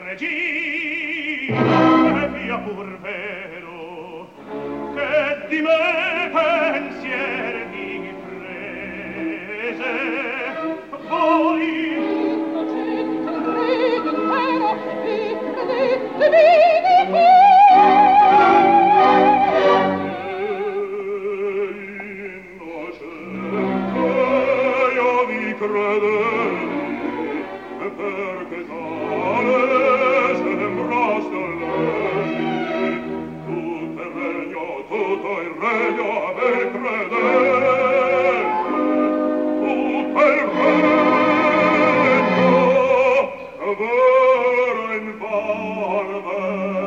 regina, è mia pur vero, che di me pensier mi prese, voi innocente credo intero, io vi credetti, perché tale sembraste lei, tutto il regno a me credette, tutto il regno vero in vano